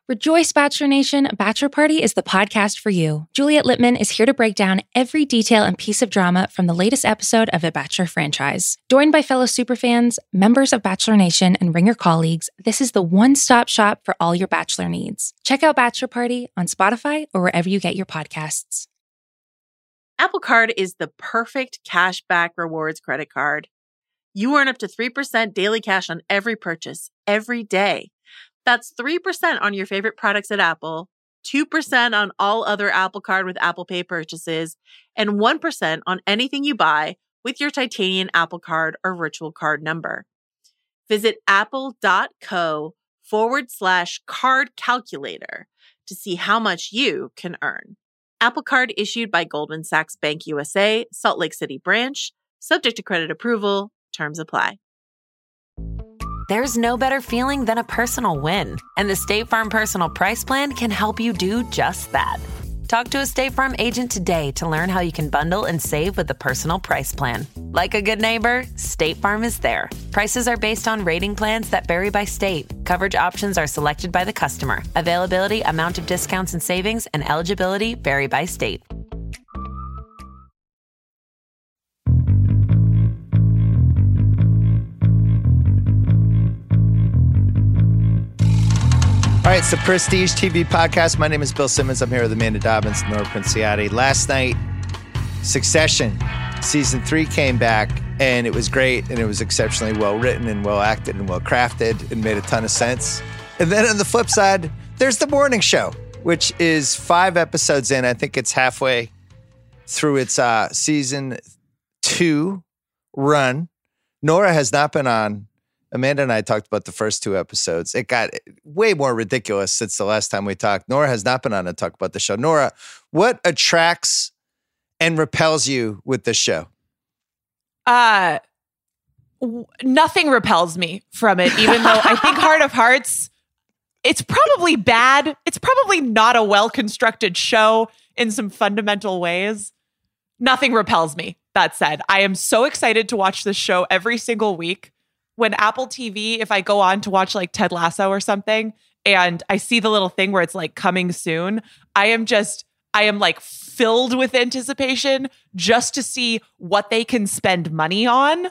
Rejoice, Bachelor Nation. Bachelor Party is the podcast for you. Juliet Littman is here to break down every detail and piece of drama from the latest episode of the Bachelor franchise. Joined by fellow superfans, members of Bachelor Nation, and Ringer colleagues, this is the one-stop shop for all your Bachelor needs. Check out Bachelor Party on Spotify or wherever you get your podcasts. Apple Card is the perfect cashback rewards credit card. You earn up to 3% daily cash on every purchase, every day. That's 3% on your favorite products at Apple, 2% on all other Apple Card with Apple Pay purchases, and 1% on anything you buy with your titanium Apple Card or virtual card number. Visit apple.co/card calculator to see how much you can earn. Apple Card issued by Goldman Sachs Bank USA, Salt Lake City branch, subject to credit approval. Terms apply. There's no better feeling than a personal win, and the State Farm Personal Price Plan can help you do just that. Talk to a State Farm agent today to learn how you can bundle and save with the Personal Price Plan. Like a good neighbor, State Farm is there. Prices are based on rating plans that vary by state. Coverage options are selected by the customer. Availability, amount of discounts and savings, and eligibility vary by state. All right, it's the Prestige TV podcast. My name is Bill Simmons. I'm here with Amanda Dobbins and Nora Princiati. Last night, Succession season 3 came back, and it was great, and it was exceptionally well written and well acted and well crafted and made a ton of sense. And then on the flip side, there's the morning show, which is 5 episodes in. I think it's halfway through its season 2 run. Nora has not been on. Amanda and I talked about the first 2 episodes. It got way more ridiculous since the last time we talked. Nora has not been on to talk about the show. Nora, what attracts and repels you with this show? Nothing repels me from it, even though I think Heart of Hearts, it's probably bad. It's probably not a well-constructed show in some fundamental ways. Nothing repels me. That said, I am so excited to watch this show every single week. When Apple TV, if I go on to watch like Ted Lasso or something, and I see the little thing where it's like coming soon, I am like filled with anticipation just to see what they can spend money on.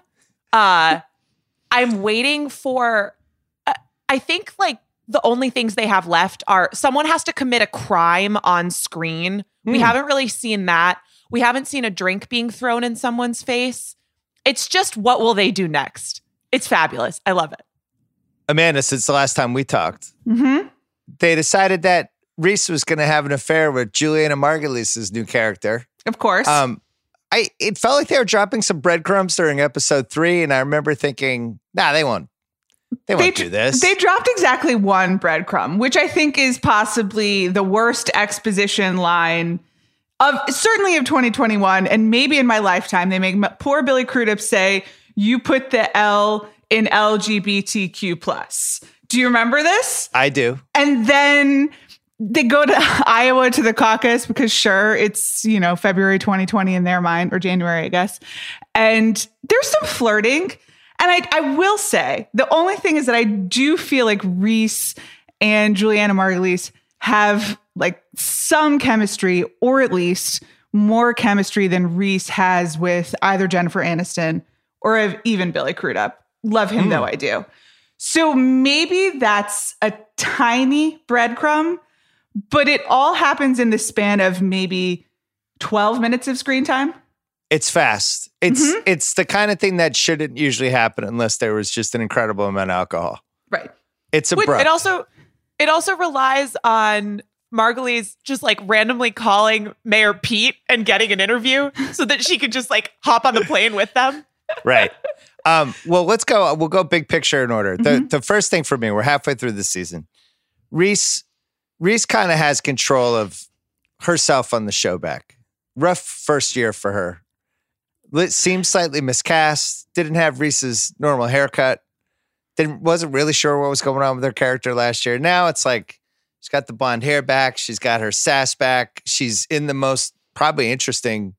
I'm waiting for, I think like the only things they have left are someone has to commit a crime on screen. We haven't really seen that. We haven't seen a drink being thrown in someone's face. It's just, what will they do next? It's fabulous. I love it. Amanda, since the last time we talked, they decided that Reese was going to have an affair with Juliana Margulies' new character. Of course. It felt like they were dropping some breadcrumbs during episode 3, and I remember thinking, they won't do this. They dropped exactly one breadcrumb, which I think is possibly the worst exposition line of 2021, and maybe in my lifetime. They make poor Billy Crudup say, "You put the L in LGBTQ+. Do you remember this? I do. And then they go to Iowa to the caucus because sure, it's, February 2020 in their mind, or January, I guess. And there's some flirting. And I will say, the only thing is that I do feel like Reese and Juliana Margulies have like some chemistry, or at least more chemistry than Reese has with either Jennifer Aniston or even Billy Crudup. Love him though, I do. So maybe that's a tiny breadcrumb, but it all happens in the span of maybe 12 minutes of screen time. It's fast. It's the kind of thing that shouldn't usually happen unless there was just an incredible amount of alcohol. Right. It's abrupt. It also relies on Margulies just like randomly calling Mayor Pete and getting an interview so that she could just like hop on the plane with them. Right. Well, let's go. We'll go big picture in order. The first thing for me, we're halfway through the season. Reese kind of has control of herself on the show back. Rough first year for her. Seemed slightly miscast. Didn't have Reese's normal haircut. Wasn't really sure what was going on with her character last year. Now it's like she's got the blonde hair back. She's got her sass back. She's in the most probably interesting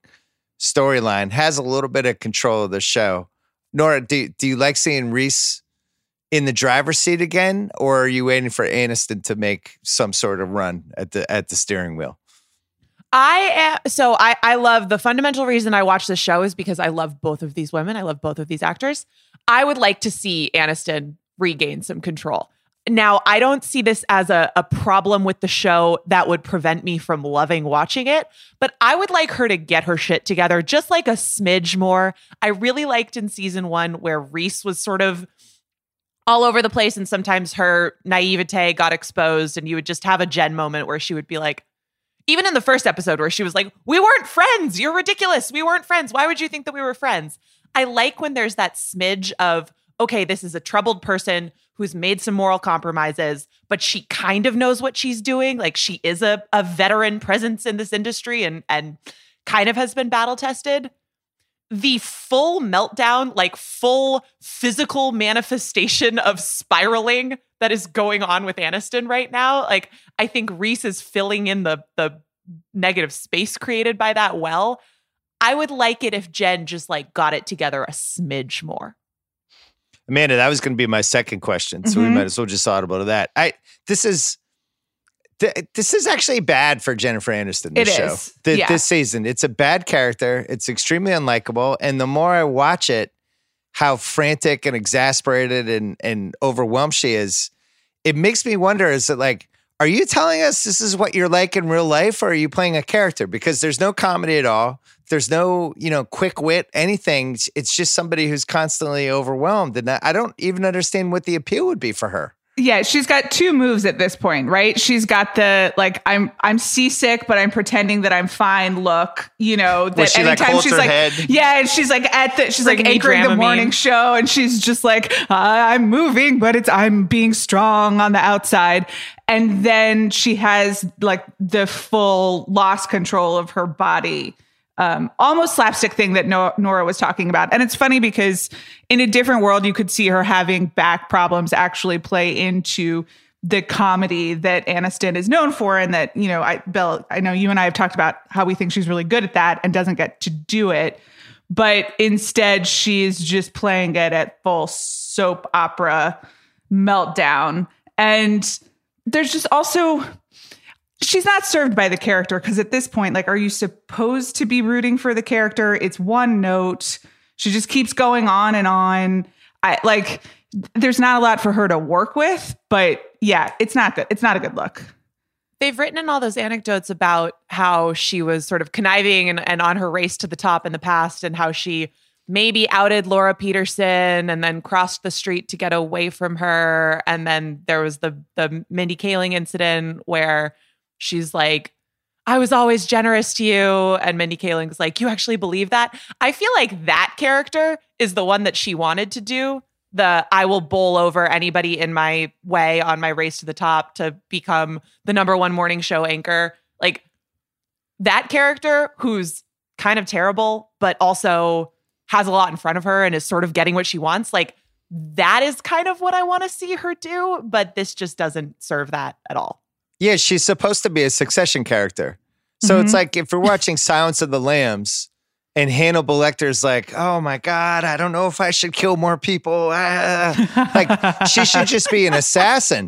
storyline. Has a little bit of control of the show. Nora, do you like seeing Reese in the driver's seat again, or are you waiting for Aniston to make some sort of run at the steering wheel? I love, the fundamental reason I watch this show is because I love both of these women. I love both of these actors. I would like to see Aniston regain some control. Now, I don't see this as a problem with the show that would prevent me from loving watching it, but I would like her to get her shit together just like a smidge more. I really liked in season 1 where Reese was sort of all over the place and sometimes her naivete got exposed and you would just have a Jen moment where she would be like, even in the first episode where she was like, we weren't friends. You're ridiculous. We weren't friends. Why would you think that we were friends? I like when there's that smidge of, okay, this is a troubled person who's made some moral compromises, but she kind of knows what she's doing. Like she is a veteran presence in this industry and kind of has been battle tested. The full meltdown, like full physical manifestation of spiraling that is going on with Aniston right now. Like, I think Reese is filling in the negative space created by that well. I would like it if Jen just like got it together a smidge more. Amanda, that was going to be my second question, so we might as well just audible to that. This is actually bad for Jennifer Aniston, this show. This season. It's a bad character. It's extremely unlikable. And the more I watch it, how frantic and exasperated and overwhelmed she is, it makes me wonder, is it like, are you telling us this is what you're like in real life, or are you playing a character? Because there's no comedy at all. There's no, quick wit, anything. It's just somebody who's constantly overwhelmed. And I don't even understand what the appeal would be for her. Yeah, she's got two moves at this point, right? She's got the like I'm seasick, but I'm pretending that I'm fine look, that she anytime she's like head? Yeah, and she's like she's like anchoring the morning show and she's just like I'm moving, but I'm being strong on the outside. And then she has like the full lost control of her body. Almost slapstick thing that Nora was talking about. And it's funny because in a different world, you could see her having back problems actually play into the comedy that Aniston is known for. And that, Bill, I know you and I have talked about how we think she's really good at that and doesn't get to do it. But instead, she's just playing it at full soap opera meltdown. And there's just also... she's not served by the character because at this point, like, are you supposed to be rooting for the character? It's one note. She just keeps going on and on. There's not a lot for her to work with, but yeah, it's not good. It's not a good look. They've written in all those anecdotes about how she was sort of conniving and on her race to the top in the past and how she maybe outed Laura Peterson and then crossed the street to get away from her. And then there was the Mindy Kaling incident where she's like, I was always generous to you. And Mindy Kaling's like, you actually believe that? I feel like that character is the one that she wanted to do. I will bowl over anybody in my way on my race to the top to become the #1 morning show anchor. Like that character who's kind of terrible, but also has a lot in front of her and is sort of getting what she wants. Like that is kind of what I want to see her do. But this just doesn't serve that at all. Yeah, she's supposed to be a Succession character. So it's like if we're watching Silence of the Lambs and Hannibal Lecter's like, oh my God, I don't know if I should kill more people. Like she should just be an assassin.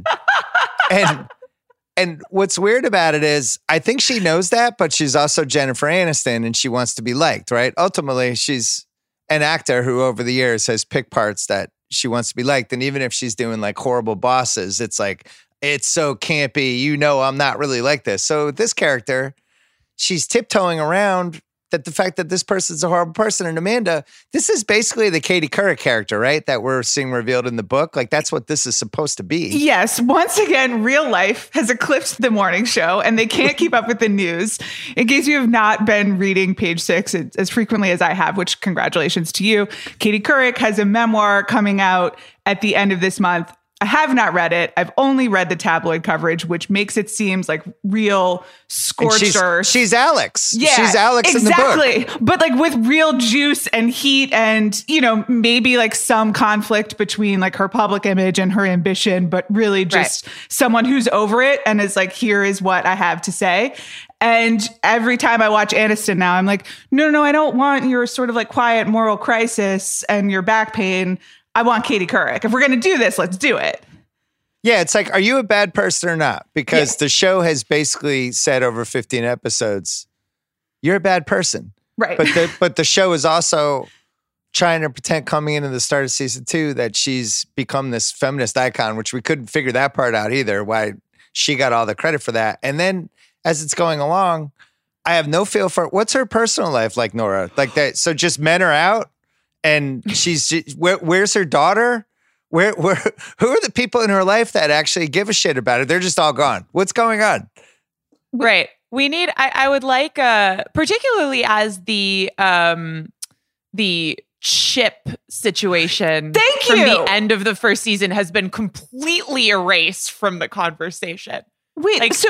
And what's weird about it is I think she knows that, but she's also Jennifer Aniston and she wants to be liked, right? Ultimately, she's an actor who over the years has picked parts that she wants to be liked. And even if she's doing like horrible bosses, it's like, it's so campy, I'm not really like this. So this character, she's tiptoeing around that the fact that this person's a horrible person. And Amanda, this is basically the Katie Couric character, right? That we're seeing revealed in the book. Like that's what this is supposed to be. Yes. Once again, real life has eclipsed the morning show and they can't keep up with the news. In case you have not been reading Page Six as frequently as I have, which congratulations to you. Katie Couric has a memoir coming out at the end of this month. I have not read it. I've only read the tabloid coverage, which makes it seem like real scorched earth. She's Alex. Yeah, she's Alex exactly. in the book. But like with real juice and heat and, maybe like some conflict between like her public image and her ambition, but really just someone who's over it and is like, here is what I have to say. And every time I watch Aniston now, I'm like, no, I don't want your sort of like quiet moral crisis and your back pain. I want Katie Couric. If we're going to do this, let's do it. Yeah, it's like, are you a bad person or not? Because the show has basically said over 15 episodes, you're a bad person. Right. But the show is also trying to pretend coming into the start of season 2 that she's become this feminist icon, which we couldn't figure that part out either, why she got all the credit for that. And then as it's going along, I have no feel for what's her personal life like, Nora? Like that. So just men are out and where's her daughter? Who are the people in her life that actually give a shit about it? They're just all gone. What's going on? Right. We need, I would like, particularly as the Chip situation from the end of the first season has been completely erased from the conversation. Wait, so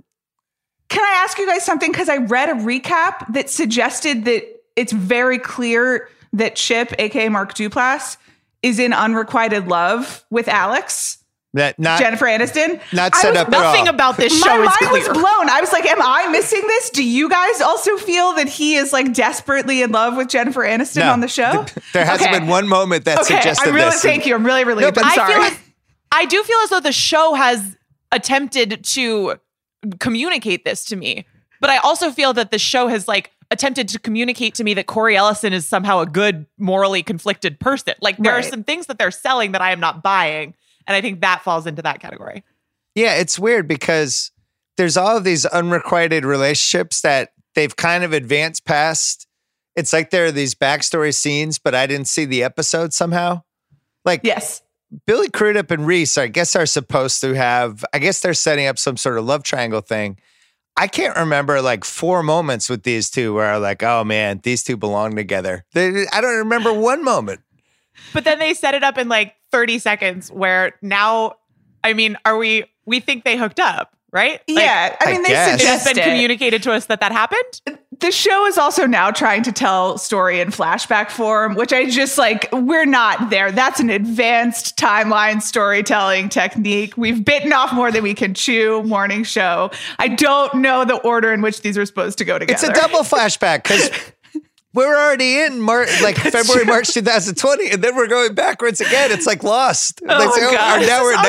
can I ask you guys something? Because I read a recap that suggested that it's very clear that Chip, aka Mark Duplass, is in unrequited love with Alex. Not Jennifer Aniston. Not set up at all. Nothing about this show is clear. My mind was blown. I was like, am I missing this? Do you guys also feel that he is like desperately in love with Jennifer Aniston on the show? There hasn't been one moment that suggested this. Thank you. I'm really relieved. I'm sorry. I do feel as though the show has attempted to communicate this to me, but I also feel that the show has like attempted to communicate to me that Corey Ellison is somehow a good, morally conflicted person. Like there are some things that they're selling that I am not buying. And I think that falls into that category. Yeah, it's weird because there's all of these unrequited relationships that they've kind of advanced past. It's like there are these backstory scenes, but I didn't see the episode somehow. Like, yes, Billy Crudup and Reese, I guess, are supposed to have, I guess they're setting up some sort of love triangle thing. I can't remember like 4 moments with these two where I'm like, oh man, these two belong together. I don't remember one moment. But then they set it up in like 30 seconds where now, I mean, we think they hooked up, right? Yeah. Like, I mean, they guess. suggest it's been communicated to us that happened. The show is also now trying to tell story in flashback form, which I just like, we're not there. That's an advanced timeline storytelling technique. We've bitten off more than we can chew. Morning show. I don't know the order in which these are supposed to go together. It's a double flashback because we're already in February, March 2020, and then we're going backwards again. It's like Lost. God. Now we're in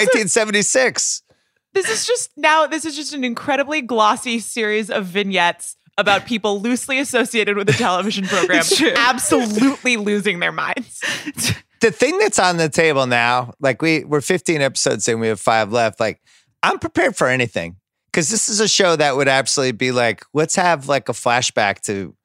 1976. This is just an incredibly glossy series of vignettes about people loosely associated with the television program absolutely losing their minds. The thing that's on the table now, like we're 15 episodes in, we have 5 left. Like, I'm prepared for anything because this is a show that would absolutely be like, let's have like a flashback to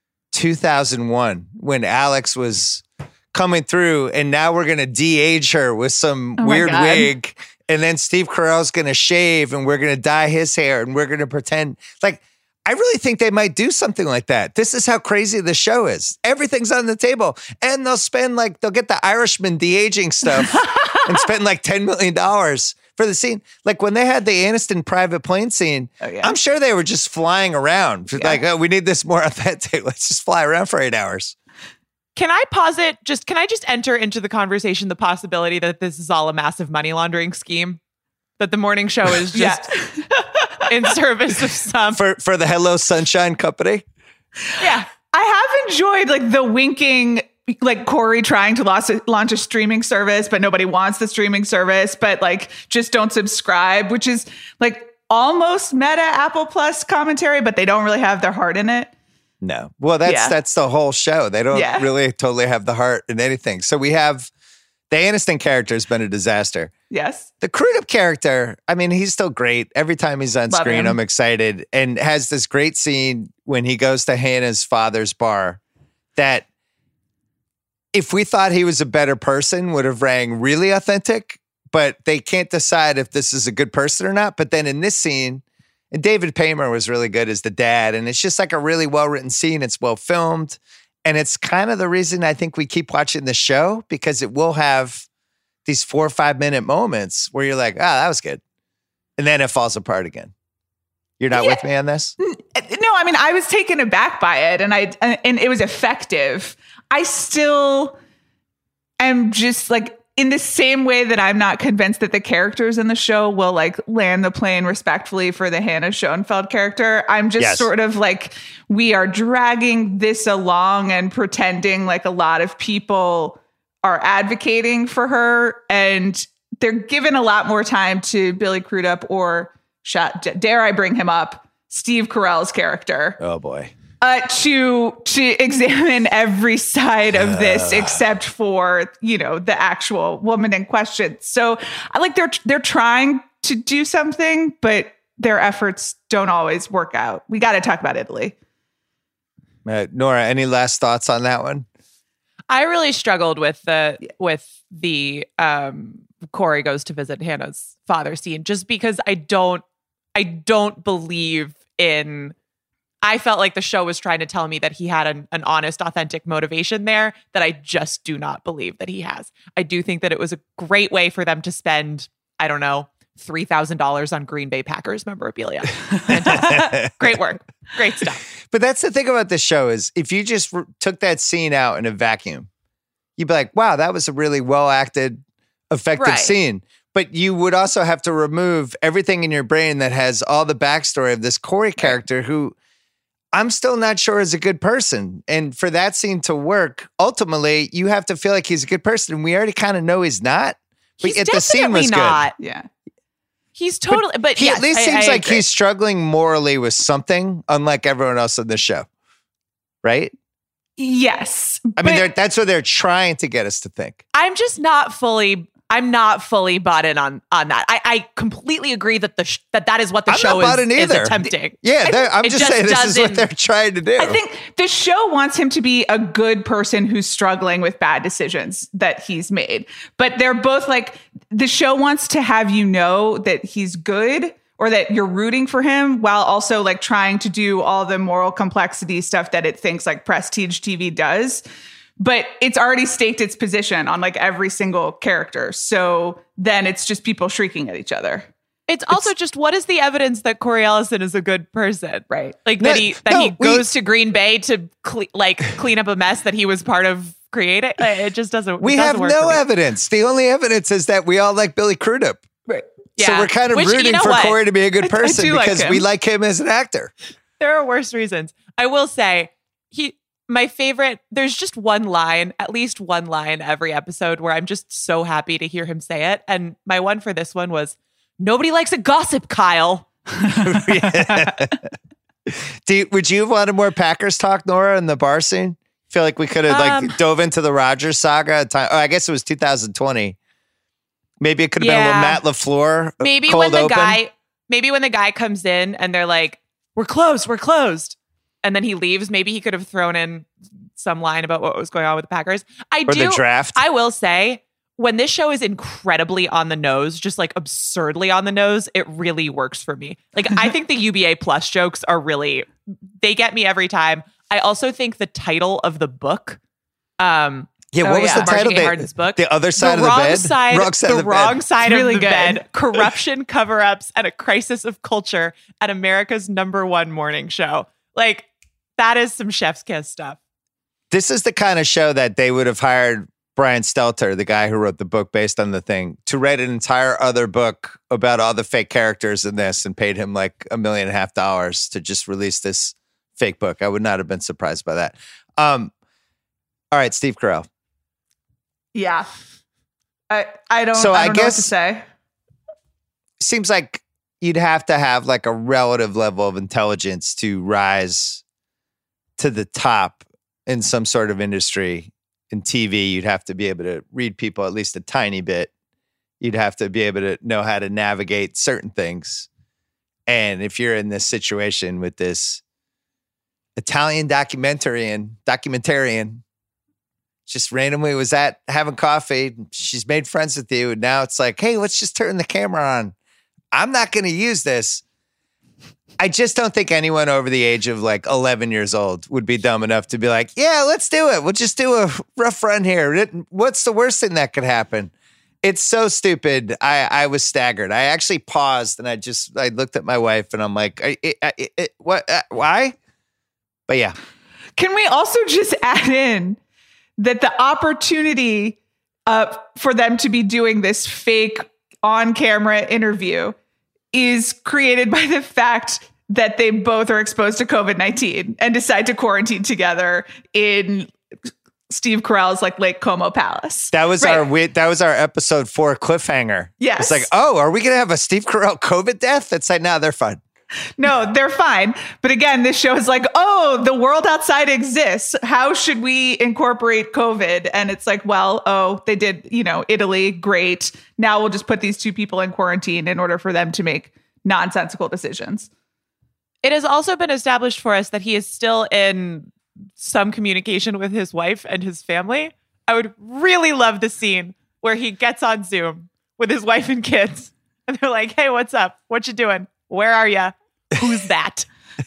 2001 when Alex was coming through, and now we're going to de-age her with some weird wig, and then Steve Carell's going to shave, and we're going to dye his hair, and we're going to pretend like. I really think they might do something like that. This is how crazy the show is. Everything's on the table. And they'll get the Irishman de-aging stuff and spend like $10 million for the scene. Like when they had the Aniston private plane scene, I'm sure they were just flying around. Like, oh, we need this more authentic. Let's just fly around for 8 hours. Can I posit, can I just enter into the conversation the possibility that this is all a massive money laundering scheme? That the morning show is just in service of some. For the Hello Sunshine Company? Yeah. I have enjoyed like the winking, like Corey trying to launch a streaming service, but nobody wants the streaming service, but like just don't subscribe, which is like almost meta Apple Plus commentary, but they don't really have their heart in it. No. Well, that's the whole show. They don't really totally have the heart in anything. So we have the Aniston character has been a disaster. Yes. The Crudup character, I mean, he's still great. Every time he's on screen, I'm excited. And has this great scene when he goes to Hannah's father's bar that if we thought he was a better person would have rang really authentic, but they can't decide if this is a good person or not. But then in this scene, and David Paymer was really good as the dad, and it's just like a really well-written scene. It's well filmed. And it's kind of the reason I think we keep watching the show, because it will have these 4 or 5 minute moments where you're like, that was good. And then it falls apart again. You're not with me on this? No, I mean, I was taken aback by it and it was effective. I still am just like, in the same way that I'm not convinced that the characters in the show will like land the plane respectfully for the Hannah Schoenfeld character. I'm just sort of like, we are dragging this along and pretending like a lot of people are advocating for her, and they're given a lot more time to Billy Crudup or, dare I bring him up, Steve Carell's character. Oh boy. To examine every side of this except for, the actual woman in question. So I like they're trying to do something, but their efforts don't always work out. We got to talk about Italy. Nora, any last thoughts on that one? I really struggled with the Corey goes to visit Hannah's father scene, just because I don't believe in. I felt like the show was trying to tell me that he had an honest, authentic motivation there that I just do not believe that he has. I do think that it was a great way for them to spend, I don't know, $3,000 on Green Bay Packers memorabilia. Fantastic. Great work. Great stuff. But that's the thing about this show is if you just took that scene out in a vacuum, you'd be like, wow, that was a really well-acted, effective scene. But you would also have to remove everything in your brain that has all the backstory of this Corey character who I'm still not sure is a good person. And for that scene to work, ultimately, you have to feel like he's a good person. And we already kind of know he's not. But He's the scene was not. good. Yeah. He's totally, but he yes, at least I seems like agree. he's struggling morally with something, unlike everyone else on the show. Right? Yes. I mean, that's what they're trying to get us to think. I'm just not fully bought in on that. I completely agree that that is what the show is attempting. Yeah, I'm just saying this is what they're trying to do. I think the show wants him to be a good person who's struggling with bad decisions that he's made. But they're both like, the show wants to have you know that he's good or that you're rooting for him while also like trying to do all the moral complexity stuff that it thinks like prestige TV does. But it's already staked its position on like every single character. So then it's just people shrieking at each other. It's also just, what is the evidence that Corey Ellison is a good person? Right. Like he goes to Green Bay to clean up a mess that he was part of creating. It just doesn't. We have no evidence. The only evidence is that we all like Billy Crudup. Right. Yeah. So we're kind of rooting for Corey to be a good person because we like him as an actor. There are worse reasons. I will say my favorite, there's just one line, at least one line every episode where I'm just so happy to hear him say it. And my one for this one was, nobody likes a gossip, Kyle. Would you have wanted more Packers talk, Nora, in the bar scene? Feel like we could have dove into the Rodgers saga at time. Oh, I guess it was 2020. Maybe it could have been a little Matt LaFleur. Maybe when the guy comes in and they're like, we're closed. And then he leaves. Maybe he could have thrown in some line about what was going on with the Packers. The draft. I will say, when this show is incredibly on the nose, just like absurdly on the nose, it really works for me. Like, I think the UBA Plus jokes are they get me every time. I also think the title of the book. What was the title? Harden's book. The Other Side of the Bed? The Wrong Side of the Bed. Corruption, Cover-Ups, and a Crisis of Culture at America's #1 morning show. Like, that is some chef's kiss stuff. This is the kind of show that they would have hired Brian Stelter, the guy who wrote the book based on the thing, to write an entire other book about all the fake characters in this and paid him like $1.5 million to just release this fake book. I would not have been surprised by that. All right, Steve Carell. Yeah. I don't know what to say. Seems like you'd have to have like a relative level of intelligence to rise to the top in some sort of industry. In TV, you'd have to be able to read people at least a tiny bit. You'd have to be able to know how to navigate certain things. And if you're in this situation with this Italian documentarian, just randomly was at having coffee, she's made friends with you, and now it's like, hey, let's just turn the camera on. I'm not going to use this. I just don't think anyone over the age of like 11 years old would be dumb enough to be like, yeah, let's do it. We'll just do a rough run here. What's the worst thing that could happen? It's so stupid. I was staggered. I actually paused and I looked at my wife and I'm like, what? Why? But yeah. Can we also just add in that the opportunity for them to be doing this fake on-camera interview is created by the fact that they both are exposed to COVID-19 and decide to quarantine together in Steve Carell's like Lake Como Palace. That was our episode 4 cliffhanger. Yes. It's like, oh, are we going to have a Steve Carell COVID death? It's like, no, they're fine. No, they're fine. But again, this show is like, oh, the world outside exists. How should we incorporate COVID? And it's like, well, oh, they did, Italy, great. Now we'll just put these 2 people in quarantine in order for them to make nonsensical decisions. It has also been established for us that he is still in some communication with his wife and his family. I would really love the scene where he gets on Zoom with his wife and kids. And they're like, hey, what's up? What you doing? Where are you? Who's that?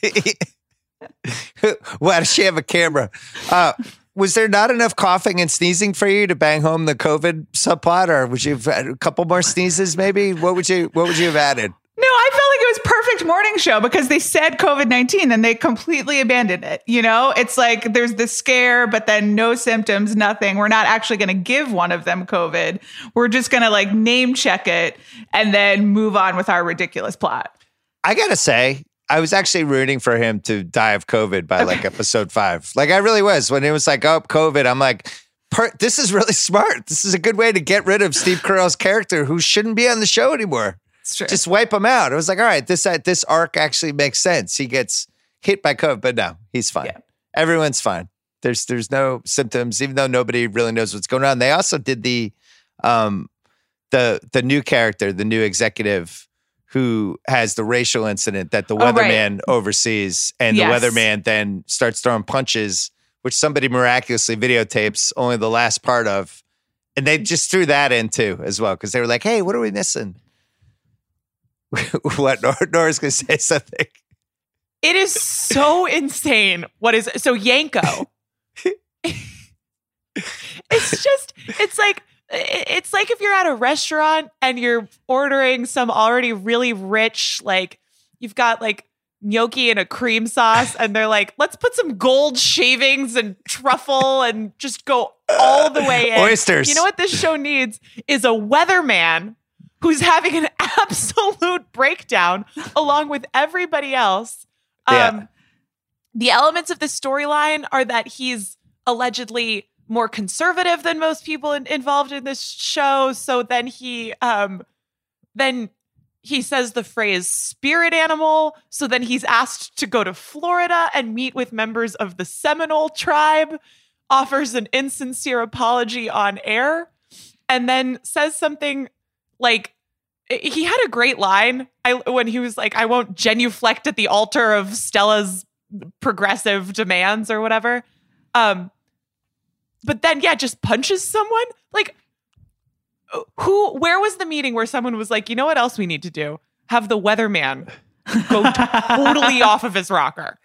Why does she have a camera? Was there not enough coughing and sneezing for you to bang home the COVID subplot, or would you have had a couple more sneezes? Maybe what would you have added? No, I felt like it was perfect morning show because they said COVID-19 and they completely abandoned it. It's like there's this scare, but then no symptoms, nothing. We're not actually going to give one of them COVID. We're just going to like name check it and then move on with our ridiculous plot. I gotta say, I was actually rooting for him to die of COVID by like episode 5. Like I really was. When it was like, oh, COVID, I'm like, this is really smart. This is a good way to get rid of Steve Carell's character who shouldn't be on the show anymore. It's true. Just wipe him out. I was like, all right, this arc actually makes sense. He gets hit by COVID, but no, he's fine. Yeah. Everyone's fine. There's no symptoms, even though nobody really knows what's going on. They also did the new character, the new executive who has the racial incident that the weatherman oversees, and the weatherman then starts throwing punches, which somebody miraculously videotapes only the last part of. And they just threw that in too as well, because they were like, hey, what are we missing? What? Nora's going to say something. It is so insane. So Yanko. It's like if you're at a restaurant and you're ordering some already really rich, like you've got like gnocchi and a cream sauce, and they're like, let's put some gold shavings and truffle and just go all the way in. Oysters. You know what this show needs is a weatherman who's having an absolute breakdown along with everybody else. The elements of the storyline are that he's allegedly more conservative than most people involved in this show. So then he says the phrase spirit animal. So then he's asked to go to Florida and meet with members of the Seminole tribe, offers an insincere apology on air, and then says something like, he had a great line when he was like, I won't genuflect at the altar of Stella's progressive demands or whatever. But then, just punches someone. Like, where was the meeting where someone was like, you know what else we need to do? Have the weatherman go totally off of his rocker.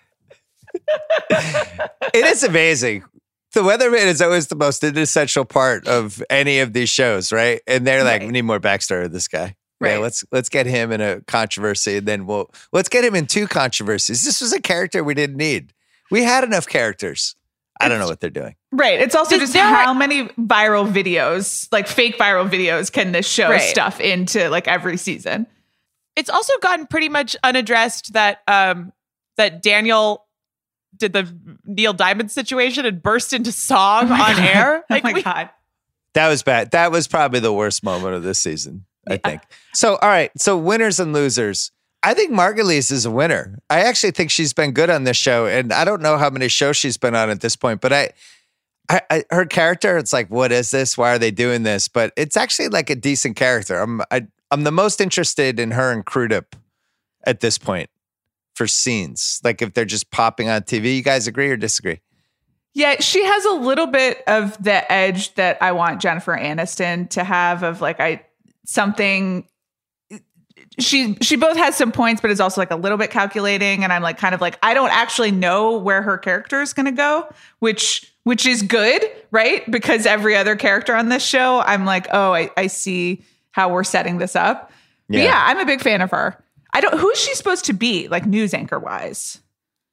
It is amazing. The weatherman is always the most essential part of any of these shows, right? And they're like, we need more backstory of this guy. Right. Yeah, let's get him in a controversy, and then let's get him in 2 controversies. This was a character we didn't need. We had enough characters. I don't know what they're doing. Right. It's also just how many viral videos, like fake viral videos, can this show stuff into like every season? It's also gotten pretty much unaddressed that that Daniel did the Neil Diamond situation and burst into song on air. Like, God. That was bad. That was probably the worst moment of this season, I think. So, all right. So winners and losers. I think Margulies is a winner. I actually think she's been good on this show, and I don't know how many shows she's been on at this point, but I her character, it's like, what is this? Why are they doing this? But it's actually like a decent character. I'm the most interested in her and Crudup at this point for scenes. Like if they're just popping on TV. You guys agree or disagree? Yeah, she has a little bit of the edge that I want Jennifer Aniston to have of like something. She both has some points, but is also like a little bit calculating. And I'm like, kind of like, I don't actually know where her character is going to go, which is good, right? Because every other character on this show, I'm like, oh, I see how we're setting this up. Yeah. But yeah, I'm a big fan of her. Who is she supposed to be, like news anchor wise?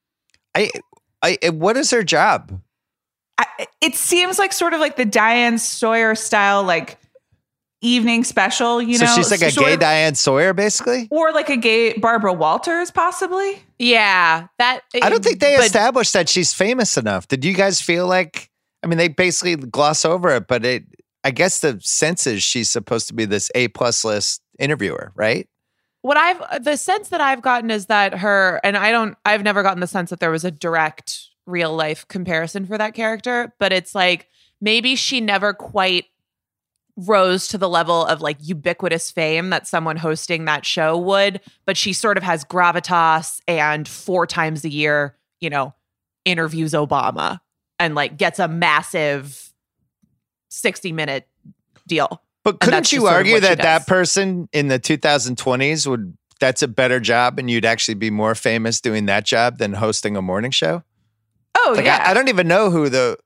What is her job? It seems like sort of like the Diane Sawyer style, like evening special, you know? So she's like a gay Diane Sawyer, basically? Or like a gay Barbara Walters, possibly? Yeah. I don't think they established that she's famous enough. Did you guys feel like... I mean, they basically gloss over it, but I guess the sense is she's supposed to be this A+ list interviewer, right? The sense that I've gotten is that I've never gotten the sense that there was a direct real life comparison for that character, but it's like maybe she never quite rose to the level of like ubiquitous fame that someone hosting that show would, but she sort of has gravitas and 4 times a year, interviews Obama and like gets a massive 60-minute deal. But couldn't you argue that person in the 2020s that's a better job and you'd actually be more famous doing that job than hosting a morning show? Oh, like, yeah. I don't even know who the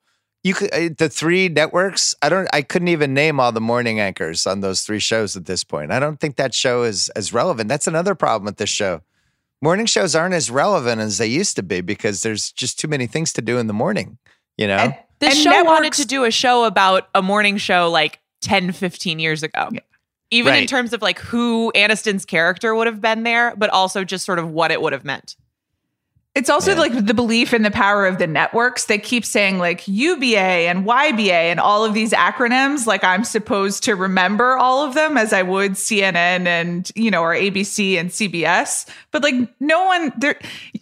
3 networks. I couldn't even name all the morning anchors on those 3 shows at this point. I don't think that show is as relevant. That's another problem with this show. Morning shows aren't as relevant as they used to be because there's just too many things to do in the morning, This show wanted to do a show about a morning show like 10, 15 years ago. Yeah. Even in terms of like who Aniston's character would have been there, but also just sort of what it would have meant. It's also like the belief in the power of the networks. They keep saying like UBA and YBA and all of these acronyms. Like I'm supposed to remember all of them as I would CNN and, or ABC and CBS. But like no one there,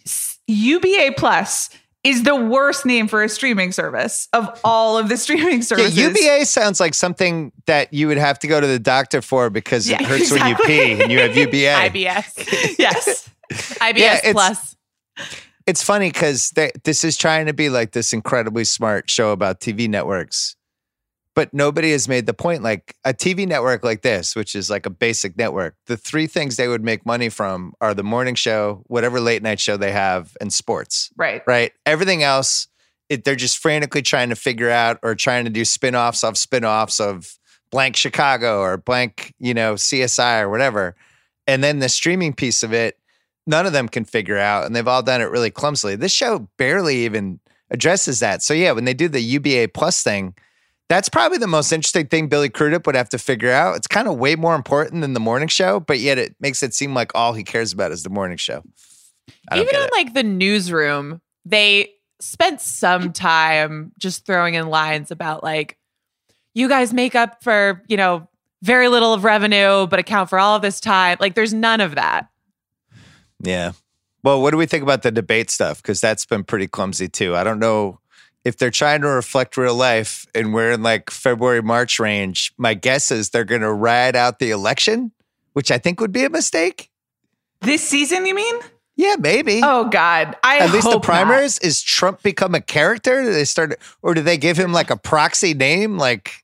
UBA Plus is the worst name for a streaming service of all of the streaming services. Yeah, UBA sounds like something that you would have to go to the doctor for because it hurts when you pee and you have UBA. IBS. Yes. IBS Plus. It's funny because this is trying to be like this incredibly smart show about TV networks, but nobody has made the point. Like a TV network like this, which is like a basic network, the 3 things they would make money from are the morning show, whatever late night show they have, and sports. Right. Right. Everything else, they're just frantically trying to figure out or trying to do spinoffs of blank Chicago or blank, CSI or whatever. And then the streaming piece of it, none of them can figure out, and they've all done it really clumsily. This show barely even addresses that. So yeah, when they do the UBA Plus thing, that's probably the most interesting thing Billy Crudup would have to figure out. It's kind of way more important than the morning show, but yet it makes it seem like all he cares about is the morning show. Even on like the newsroom, they spent some time just throwing in lines about like, you guys make up for, very little of revenue, but account for all of this time. Like there's none of that. Yeah. Well, what do we think about the debate stuff? Because that's been pretty clumsy too. I don't know if they're trying to reflect real life and we're in like February, March range. My guess is they're going to ride out the election, which I think would be a mistake. This season, you mean? Yeah, maybe. Oh God. At least the primaries. Not. Is Trump become a character? Do they give him like a proxy name? Like,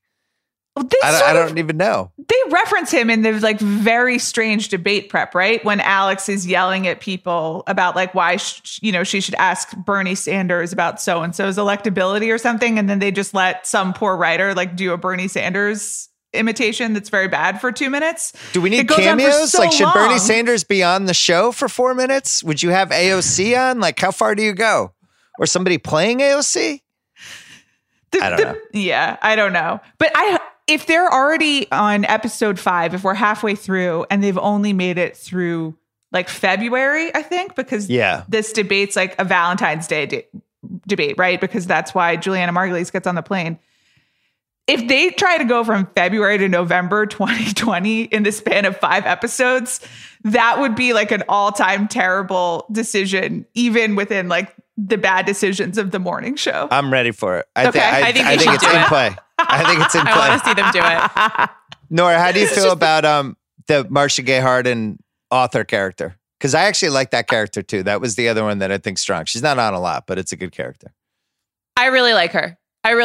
I don't even know. They reference him in the like very strange debate prep, right? When Alex is yelling at people about like why she should ask Bernie Sanders about so-and-so's electability or something, and then they just let some poor writer like do a Bernie Sanders imitation that's very bad for 2 minutes. Do we need cameos? Like, should Bernie Sanders be on the show for 4 minutes? Would you have AOC on? Like, how far do you go? Or somebody playing AOC? I don't know. Yeah, I don't know. But if they're already on episode 5, if we're halfway through and they've only made it through like February, I think, because this debate's like a Valentine's Day debate, right? Because that's why Juliana Margulies gets on the plane. If they try to go from February to November 2020 in the span of 5 episodes, that would be like an all-time terrible decision, even within like the bad decisions of the morning show. I'm ready for it. I think it's in play. I think it's in play. I want to see them do it. Nora, how do you feel about the Marcia Gay Harden author character? Because I actually like that character too. That was the other one that I think strong. She's not on a lot, but it's a good character. I really like her.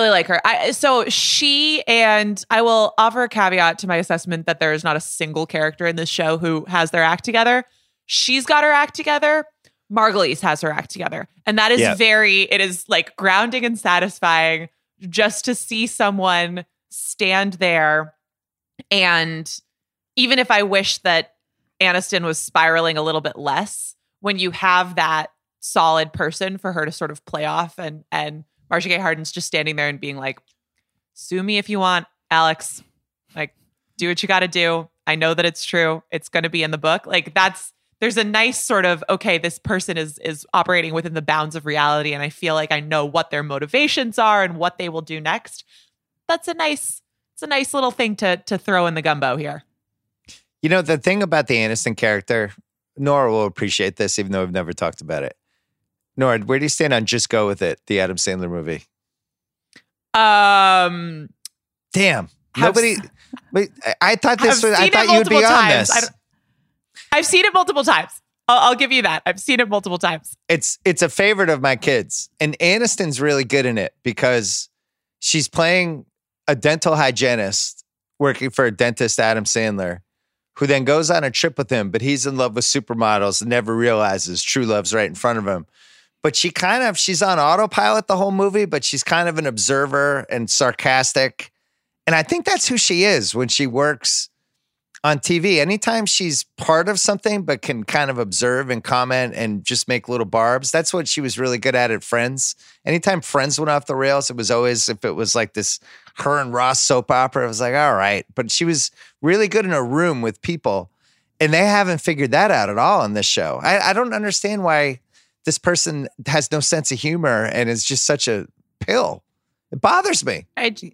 So she, and I will offer a caveat to my assessment that there is not a single character in this show who has their act together. She's got her act together. Margulies has her act together. And that is it is like grounding and satisfying just to see someone stand there. And even if I wish that Aniston was spiraling a little bit less, when you have that solid person for her to sort of play off, and Marcia Gay Harden's just standing there and being like, sue me if you want, Alex. Like, do what you got to do. I know that it's true. It's going to be in the book. Like, that's there's a nice sort of, okay, this person is operating within the bounds of reality, and I feel like I know what their motivations are and what they will do next. It's a nice little thing to throw in the gumbo here. You know, the thing about the Aniston character, Nora will appreciate this, even though we've never talked about it. Nora, where do you stand on Just Go With It, the Adam Sandler movie? Damn. Nobody. I thought this was. I thought you would be on this. I've seen it multiple times. I'll give you that. I've seen it multiple times. It's a favorite of my kids, and Aniston's really good in it because she's playing a dental hygienist working for a dentist, Adam Sandler, who then goes on a trip with him, but he's in love with supermodels and never realizes true love's right in front of him. But she's on autopilot the whole movie, but she's kind of an observer and sarcastic. And I think that's who she is when she works on TV. Anytime she's part of something, but can kind of observe and comment and just make little barbs, that's what she was really good at Friends. Anytime Friends went off the rails, it was always, if it was like this her and Ross soap opera, it was like, all right. But she was really good in a room with people, and they haven't figured that out at all in this show. I don't understand why this person has no sense of humor and is just such a pill. It bothers me.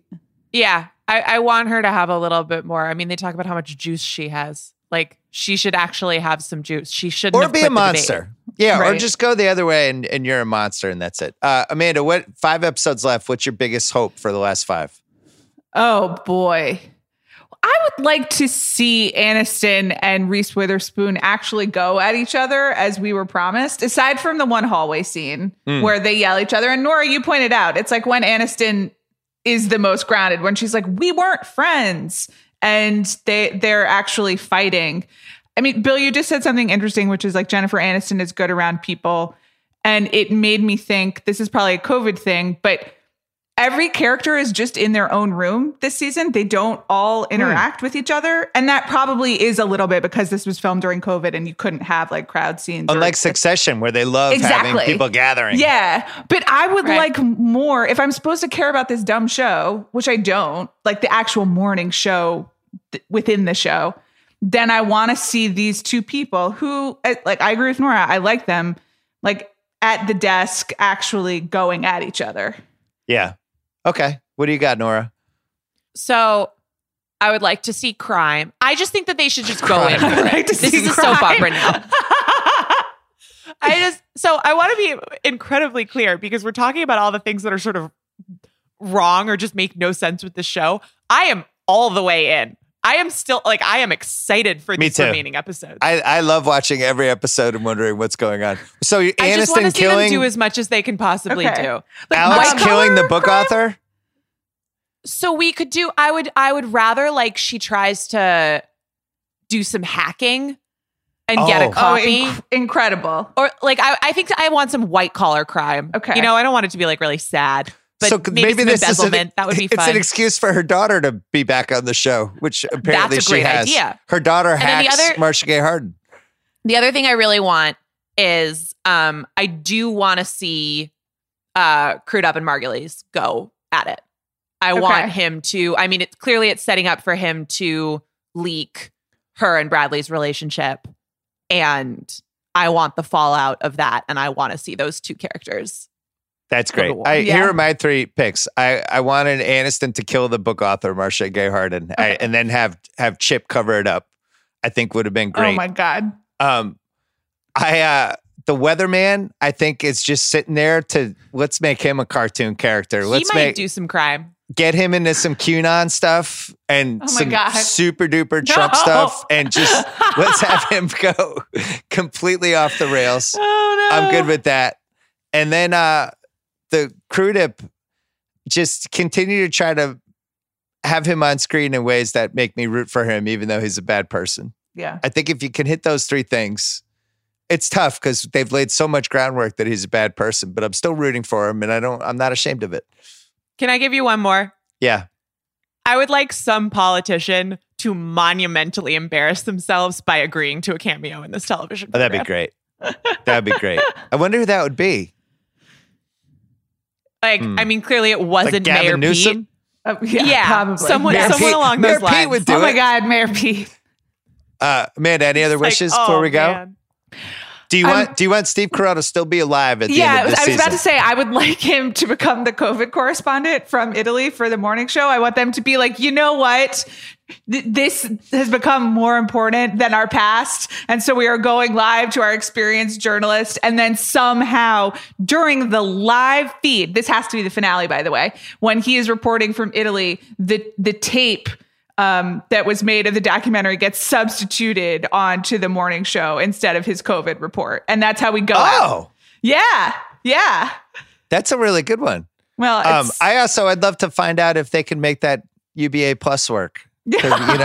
I want her to have a little bit more. I mean, they talk about how much juice she has. Like, she should actually have some juice. She shouldn't have be a monster. Yeah, right. Or just go the other way and you're a monster and that's it. Amanda, 5 episodes left? What's your biggest hope for the last 5? Oh, boy. I would like to see Aniston and Reese Witherspoon actually go at each other as we were promised, aside from the one hallway scene where they yell at each other. And Nora, you pointed out, it's like when Aniston is the most grounded, when she's like, we weren't friends, and they're actually fighting. I mean, Bill, you just said something interesting, which is like Jennifer Aniston is good around people. And it made me think, this is probably a COVID thing, but every character is just in their own room this season. They don't all interact with each other. And that probably is a little bit because this was filmed during COVID and you couldn't have like crowd scenes. Unlike Succession, where they love having people gathering. Yeah. But I would like more, if I'm supposed to care about this dumb show, which I don't, like the actual morning show within the show, then I want to see these two people who, like, I agree with Nora. I like them, like, at the desk actually going at each other. Yeah. Okay. What do you got, Nora? So I would like to see crime. I just think that they should just go in for it. This is a soap opera now. I want to be incredibly clear because we're talking about all the things that are sort of wrong or just make no sense with the show. I am all the way in. I am still I am excited for these remaining episodes. I love watching every episode and wondering what's going on. So Aniston I just want to see killing, them do as much as they can possibly do. Like, Alex killing the book author. So we could do. I would rather like she tries to do some hacking and get a copy. Incredible. Or like I think I want some white collar crime. Okay. You know, I don't want it to be like really sad. But so maybe this embezzlement, that would be fun. It's an excuse for her daughter to be back on the show, which apparently That's a great she has. Idea. Her daughter hacks Marcia Gay Harden. The other thing I really want is I do want to see Crude Up and Margulies go at it. I want him to, I mean, it's setting up for him to leak her and Bradley's relationship. And I want the fallout of that. And I want to see those two characters. That's great. Here are my 3 picks. I wanted Aniston to kill the book author, Marcia Gay Harden, and then have Chip cover it up. I think would have been great. Oh my God. The weatherman, I think, is just sitting there let's make him a cartoon character. He might do some crime. Get him into some QAnon stuff and some super duper Trump stuff, and just let's have him go completely off the rails. Oh no. I'm good with that. And then the Crude Up, just continue to try to have him on screen in ways that make me root for him, even though he's a bad person. Yeah. I think if you can hit those 3 things, it's tough because they've laid so much groundwork that he's a bad person, but I'm still rooting for him, and I'm not ashamed of it. Can I give you one more? Yeah. I would like some politician to monumentally embarrass themselves by agreeing to a cameo in this television program. That'd be great. That'd be great. I wonder who that would be. Like, I mean, clearly it wasn't like Mayor Newsom? Pete. Yeah, probably. Someone along Mayor those lines. Pete would do Oh my it. God, Mayor Pete. Amanda, any other wishes before we go? Man. Do you want Steve Carell to still be alive at the end of this season? I was about to say, I would like him to become the COVID correspondent from Italy for the morning show. I want them to be like, you know what? This has become more important than our past. And so we are going live to our experienced journalist. And then somehow during the live feed, this has to be the finale, by the way, when he is reporting from Italy, the tape that was made of the documentary gets substituted onto the morning show instead of his COVID report. And that's how we go out. Yeah. Yeah. That's a really good one. Well, I'd love to find out if they can make that UBA Plus work. They'd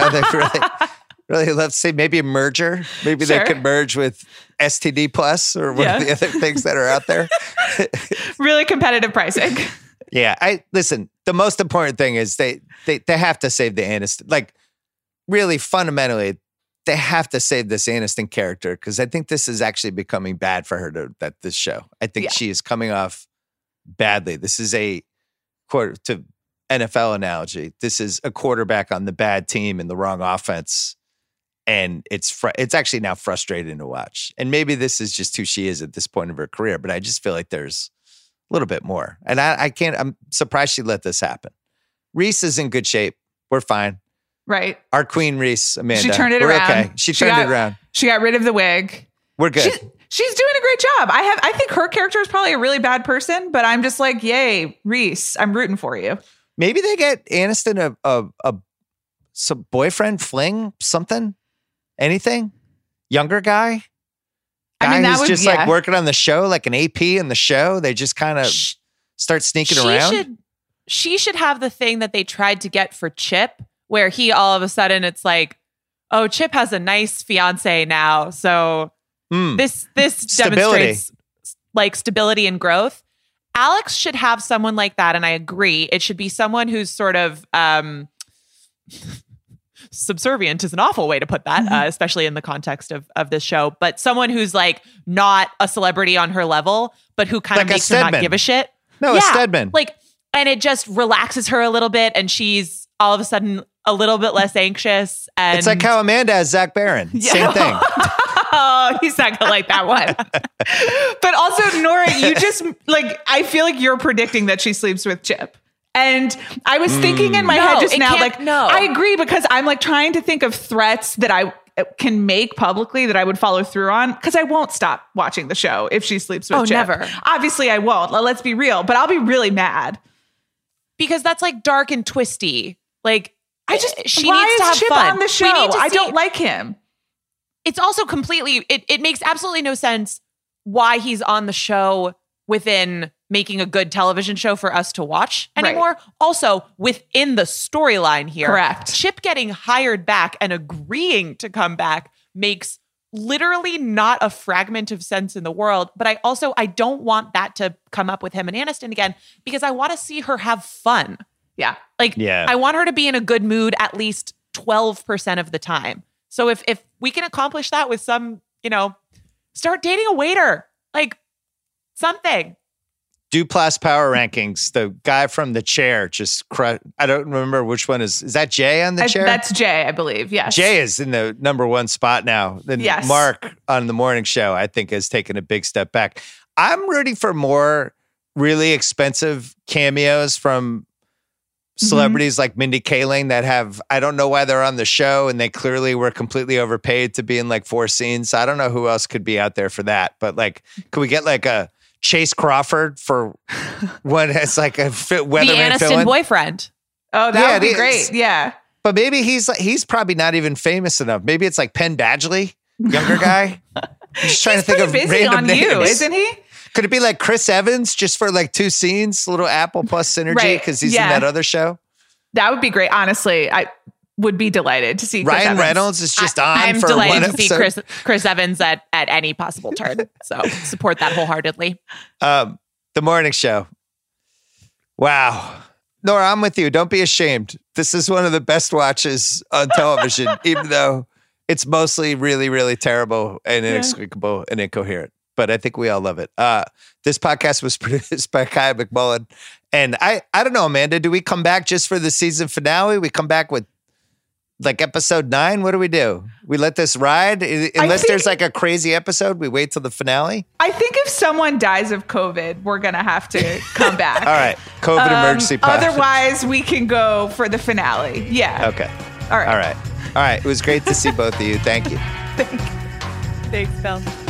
really love to see maybe a merger. Maybe they could merge with STD Plus or one of the other things that are out there. Really competitive pricing. Yeah. Listen, the most important thing is they have to save the Aniston. Like, really, fundamentally, they have to save this Aniston character because I think this is actually becoming bad for her this show. I think she is coming off badly. This is a to NFL analogy. This is a quarterback on the bad team in the wrong offense. And it's actually now frustrating to watch. And maybe this is just who she is at this point of her career, but I just feel like there's a little bit more. And I'm surprised she let this happen. Reese is in good shape. We're fine. Right. Our queen Reese, Amanda. She turned it around. Okay. She turned it around. She got rid of the wig. We're good. She's doing a great job. I think her character is probably a really bad person, but I'm just like, yay, Reese, I'm rooting for you. Maybe they get Aniston some boyfriend, fling, something, anything, younger guy. Who's just like working on the show, like an AP in the show. They just kind of start sneaking around. She should have the thing that they tried to get for Chip, where he all of a sudden it's like, oh, Chip has a nice fiance now, so this demonstrates like stability and growth. Alex should have someone like that, and I agree. It should be someone who's sort of subservient is an awful way to put that, especially in the context of this show, but someone who's like not a celebrity on her level, but who kind of makes her not give a shit. No, a Stedman. Like, and it just relaxes her a little bit, and she's all of a sudden a little bit less anxious. And it's like how Amanda has Zach Barron. Same thing. Oh, he's not gonna like that one. But also, Nora, you just like, I feel like you're predicting that she sleeps with Chip. And I was thinking in my head just now, like, I agree, because I'm like trying to think of threats that I can make publicly that I would follow through on, because I won't stop watching the show if she sleeps with Chip. Never. Obviously I won't. Let's be real, but I'll be really mad. Because that's like dark and twisty. Like, she why needs to have Chip fun on the show? I don't like him. It's also completely, it makes absolutely no sense why he's on the show within making a good television show for us to watch anymore. Right. Also, within the storyline here. Correct. Chip getting hired back and agreeing to come back makes literally not a fragment of sense in the world. But I don't want that to come up with him and Aniston again, because I want to see her have fun. Yeah. I want her to be in a good mood at least 12% of the time. So if we can accomplish that with some, start dating a waiter, like something. Duplass Power Rankings, the guy from The Chair just I don't remember which one is that Jay on The Chair? That's Jay, I believe. Yes. Jay is in the number one spot now. Then yes. Mark on the morning show, I think, has taken a big step back. I'm rooting for more really expensive cameos from celebrities like Mindy Kaling that I don't know why they're on the show, and they clearly were completely overpaid to be in like 4 scenes. I don't know who else could be out there for that, but like, could we get like a Chase Crawford for what has like a weatherman the Aniston boyfriend? Oh, that would be great. Yeah. But maybe he's probably not even famous enough. Maybe it's like Penn Badgley, younger guy. I'm just trying to think of random names. Isn't he? Could it be like Chris Evans just for like 2 scenes, a little Apple Plus synergy because he's in that other show? That would be great. Honestly, I would be delighted to see Ryan Reynolds is just I'm for delighted one to episode. see Chris Evans at any possible turn. So support that wholeheartedly. The morning show. Wow. Nora, I'm with you. Don't be ashamed. This is one of the best watches on television, even though it's mostly really, really terrible and inexplicable and incoherent. But I think we all love it. This podcast was produced by Kaya McMullen. And I don't know, Amanda, do we come back just for the season finale? We come back with like episode 9? What do we do? We let this ride? Unless there's like a crazy episode, we wait till the finale? I think if someone dies of COVID, we're going to have to come back. All right. COVID emergency pod. Otherwise, we can go for the finale. Yeah. Okay. All right. All right. It was great to see both of you. Thank you. Thanks, Phil.